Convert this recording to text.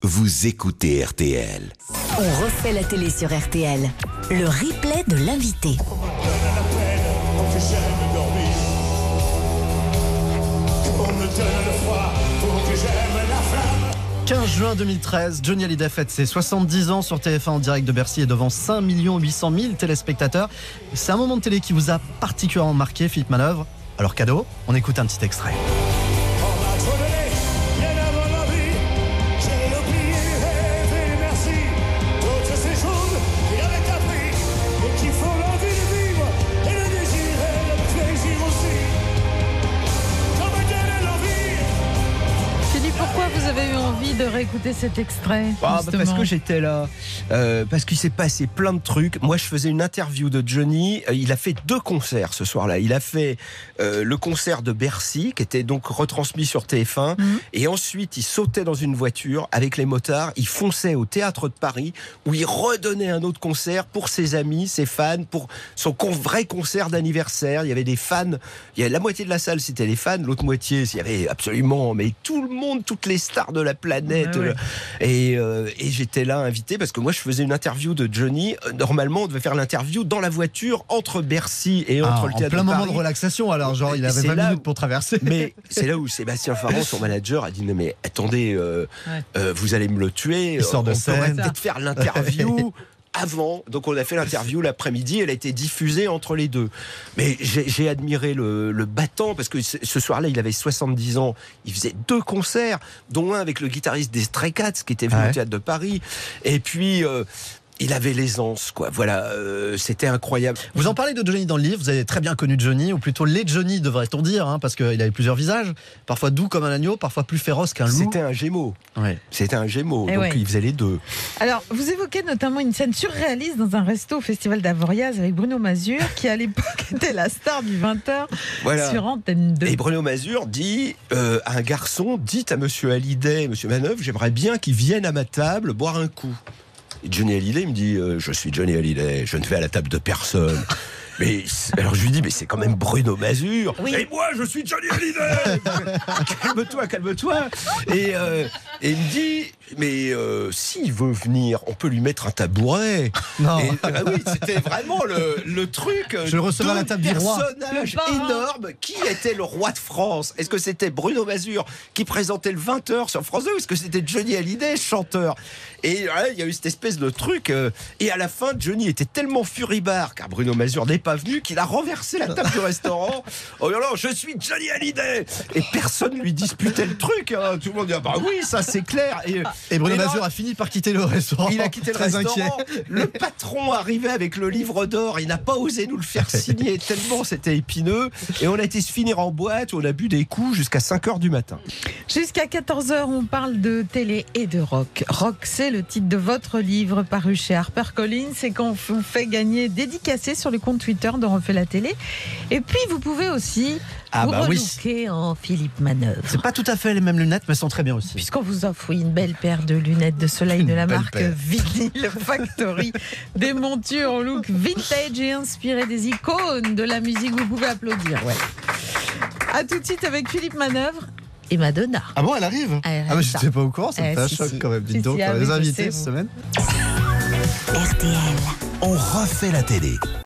vous écoutez RTL. On refait la télé sur RTL. Le replay de l'invité. 15 juin 2013, Johnny Hallyday fête ses 70 ans sur TF1 en direct de Bercy et devant 5 800 000 téléspectateurs. C'est un moment de télé qui vous a particulièrement marqué, Philippe Manœuvre. Alors cadeau, on écoute un petit extrait. Pourquoi vous avez eu envie de réécouter cet extrait parce que j'étais là, parce qu'il s'est passé plein de trucs. Moi je faisais une interview de Johnny, il a fait 2 concerts ce soir-là. Il a fait le concert de Bercy qui était donc retransmis sur TF1 et ensuite il sautait dans une voiture avec les motards, il fonçait au Théâtre de Paris où il redonnait un autre concert pour ses amis, ses fans, pour son vrai concert d'anniversaire. Il y avait des fans, il y avait la moitié de la salle c'était les fans, l'autre moitié il y avait absolument mais tout le monde, toutes les stars de la planète. Et j'étais là invité parce que moi je faisais une interview de Johnny. Normalement on devait faire l'interview dans la voiture entre Bercy et entre le Théâtre de Paris. En plein moment de relaxation alors, genre il avait 20 minutes pour traverser. Mais c'est là où Sébastien Farand, son manager, a dit non mais attendez, vous allez me le tuer. Il sort de scène. On pourrait peut-être faire l'interview avant, donc on a fait l'interview l'après-midi, elle a été diffusée entre les deux. Mais j'ai admiré le battant, parce que ce soir-là, il avait 70 ans, il faisait 2 concerts, dont un avec le guitariste des Stray Cats, qui était venu au Théâtre de Paris, et puis... il avait l'aisance, quoi. Voilà, c'était incroyable. Vous en parlez de Johnny dans le livre, vous avez très bien connu Johnny, ou plutôt les Johnny, devrait-on dire, hein, parce qu'il avait plusieurs visages, parfois doux comme un agneau, parfois plus féroce qu'un loup. C'était un Gémeaux. Ouais. C'était un Gémeaux, Et donc ouais. il faisait les 2. Alors, vous évoquez notamment une scène surréaliste dans un resto au Festival d'Avoriaz avec Bruno Mazur, qui à l'époque était la star du 20h sur Antenne 2. Et Bruno Mazur dit à un garçon, dites à Monsieur Hallyday, Monsieur Manœuvre, j'aimerais bien qu'il vienne à ma table boire un coup. Et Johnny Hallyday me dit je suis Johnny Hallyday, je ne vais à la table de personne. Mais alors je lui dis mais c'est quand même Bruno Mazur. Oui. Et moi je suis Johnny Hallyday. calme-toi. Et il me dit mais s'il veut venir, on peut lui mettre un tabouret. Non. Et, oui, c'était vraiment le truc. Je le recevais à la table du roi. Personnage énorme. Qui était le roi de France? Est-ce que c'était Bruno Mazur qui présentait le 20h sur France 2 ou est-ce que c'était Johnny Hallyday, chanteur? Et là, il y a eu cette espèce de truc. Et à la fin, Johnny était tellement furibard, car Bruno Mazur n'est pas venu, qu'il a renversé la table du restaurant. Oh là là, je suis Johnny Hallyday. Et personne lui disputait le truc. Hein. Tout le monde dit ah bah oui, ça c'est clair. Et Bruno Mazur a fini par quitter le restaurant. Il a quitté le restaurant. Le patron arrivait avec le livre d'or. Il n'a pas osé nous le faire signer tellement c'était épineux. Et on a été se finir en boîte. On a bu des coups jusqu'à 5h du matin. Jusqu'à 14h, on parle de télé et de rock. Rock, c'est le titre de votre livre paru chez HarperCollins et qu'on vous fait gagner dédicacé sur le compte Twitter de Refait la télé. Et puis, vous pouvez aussi vous relooker en Philippe Manœuvre. C'est pas tout à fait les mêmes lunettes, mais elles sont très bien aussi. Puisqu'on vous offre une belle paire de lunettes de soleil de la marque Vinyl Factory. Des montures en look vintage et inspirées des icônes de la musique. Vous pouvez applaudir. Ouais. À tout de suite avec Philippe Manœuvre et Madonna. Ah bon, elle arrive? Elle mais je n'étais pas au courant, ça me fait un choc quand même. Dites donc, les invités cette semaine. RTL. On refait la télé.